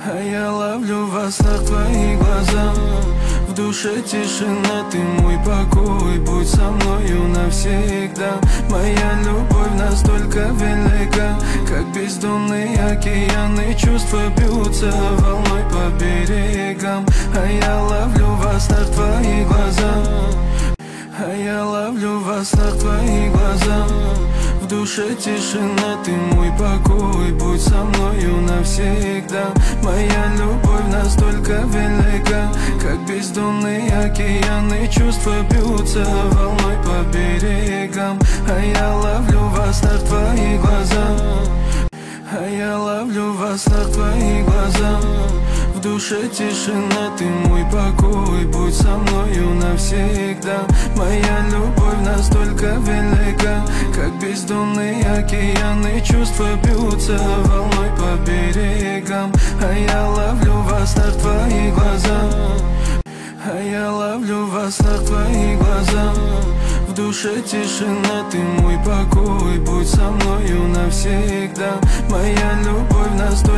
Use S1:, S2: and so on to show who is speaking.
S1: А я ловлю в снах твои глаза. В душе тишина, ты мой покой. Будь со мною навсегда. Моя любовь настолько велика, как бездонные океаны. Чувства бьются волной по берегам. А я ловлю в снах твои глаза. А я ловлю в снах твои глаза. В душе тишина, ты мой покой. Будь со мною навсегда. Моя любовь настолько велика, как бездонные океаны. Чувства бьются волной по берегам. А я ловлю во снах твои глаза. А я ловлю во снах твои глаза. В душе тишина, ты мой покой. Будь со мною навсегда. Моя любовь настолько велика, как бездонные океаны. Чувства бьются волной по берегам. А я ловлю во снах твои глаза. А я ловлю во снах твои глаза. В душе тишина, ты мой покой. Будь со мною навсегда. Моя любовь настолько